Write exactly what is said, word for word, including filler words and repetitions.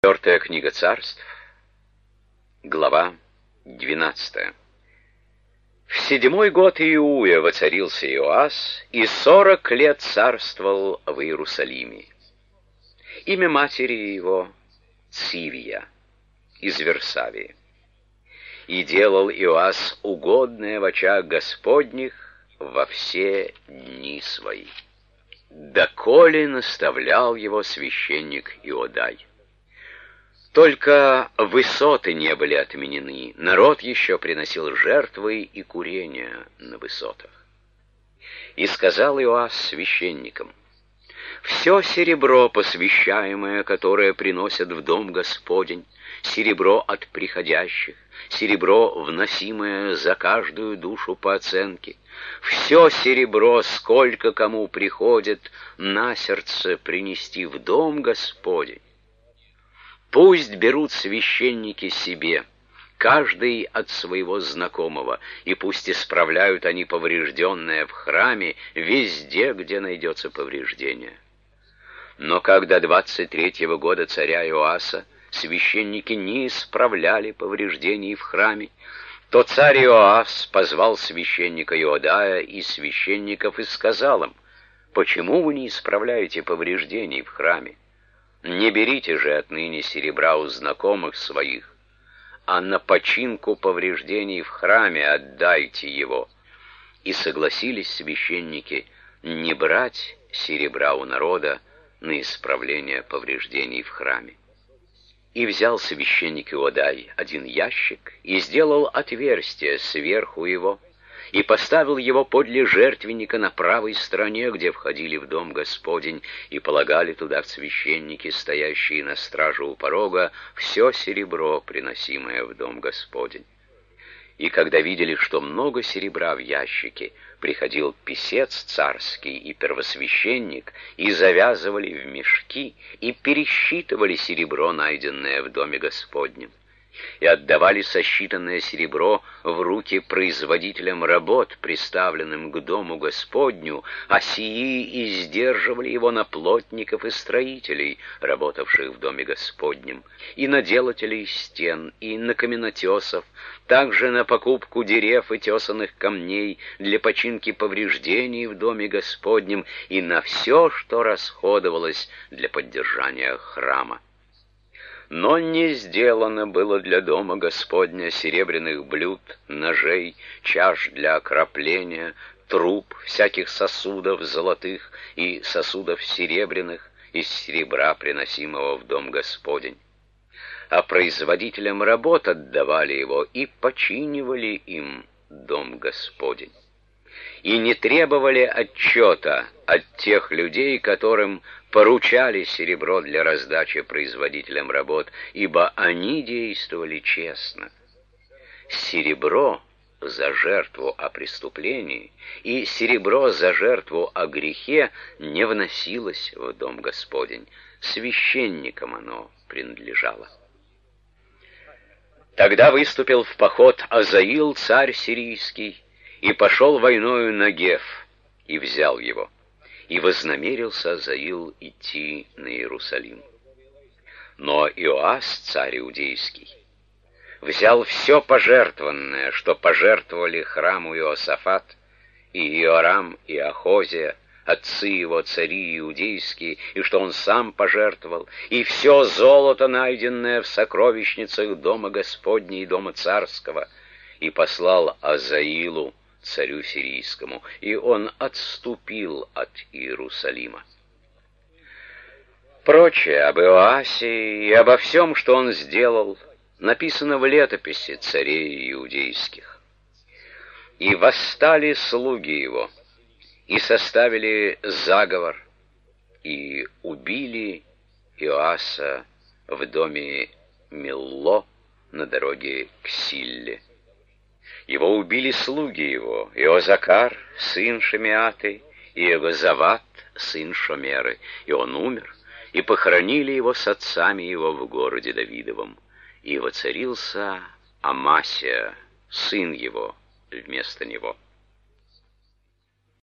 Четвертая книга Царств, глава двенадцатая. В седьмой год Иуя воцарился Иоас, и сорок лет царствовал в Иерусалиме. Имя матери его Цивия из Версавии. И делал Иоас угодное в очах Господних во все дни свои, доколе наставлял его священник Иодай. Только высоты не были отменены, народ еще приносил жертвы и курения на высотах. И сказал Иоас священникам: «Все серебро, посвящаемое, которое приносят в дом Господень, серебро от приходящих, серебро, вносимое за каждую душу по оценке, все серебро, сколько кому приходит на сердце принести в дом Господень, пусть берут священники себе, каждый от своего знакомого, и пусть исправляют они поврежденное в храме везде, где найдется повреждение». Но когда двадцать третьего года царя Иоаса священники не исправляли повреждений в храме, то царь Иоас позвал священника Иодая и священников и сказал им: «Почему вы не исправляете повреждений в храме? Не берите же отныне серебра у знакомых своих, а на починку повреждений в храме отдайте его». И согласились священники не брать серебра у народа на исправление повреждений в храме. И взял священник Иодай один ящик и сделал отверстие сверху его, и поставил его подле жертвенника на правой стороне, где входили в дом Господень, и полагали туда священники, стоящие на страже у порога, все серебро, приносимое в дом Господень. И когда видели, что много серебра в ящике, приходил писец царский и первосвященник, и завязывали в мешки, и пересчитывали серебро, найденное в доме Господнем, и отдавали сосчитанное серебро в руки производителям работ, приставленным к дому Господню, а сии и сдерживали его на плотников и строителей, работавших в доме Господнем, и на делателей стен, и на каменотесов, также на покупку дерев и тесаных камней для починки повреждений в доме Господнем, и на все, что расходовалось для поддержания храма. Но не сделано было для дома Господня серебряных блюд, ножей, чаш для окропления, труб, всяких сосудов золотых и сосудов серебряных из серебра, приносимого в дом Господень. А производителям работ отдавали его и починивали им дом Господень. И не требовали отчета от тех людей, которым поручали серебро для раздачи производителям работ, ибо они действовали честно. Серебро за жертву о преступлении и серебро за жертву о грехе не вносилось в дом Господень, священникам оно принадлежало. Тогда выступил в поход Азаил, царь сирийский, и пошел войною на Геф, и взял его. И вознамерился Азаил идти на Иерусалим. Но Иоас, царь иудейский, взял все пожертвованное, что пожертвовали храму Иосафат, и Иорам, и Ахозия, отцы его, цари иудейские, и что он сам пожертвовал, и все золото, найденное в сокровищницах дома Господня и дома царского, и послал Азаилу, царю сирийскому, и он отступил от Иерусалима. Прочее об Иоасе и обо всем, что он сделал, написано в летописи царей иудейских. И восстали слуги его, и составили заговор, и убили Иоаса в доме Милло на дороге к Силле. Его убили слуги его, Иозакар, сын Шемиаты, и Иозават, сын Шомеры, и он умер, и похоронили его с отцами его в городе Давидовом. И воцарился Амасия, сын его, вместо него.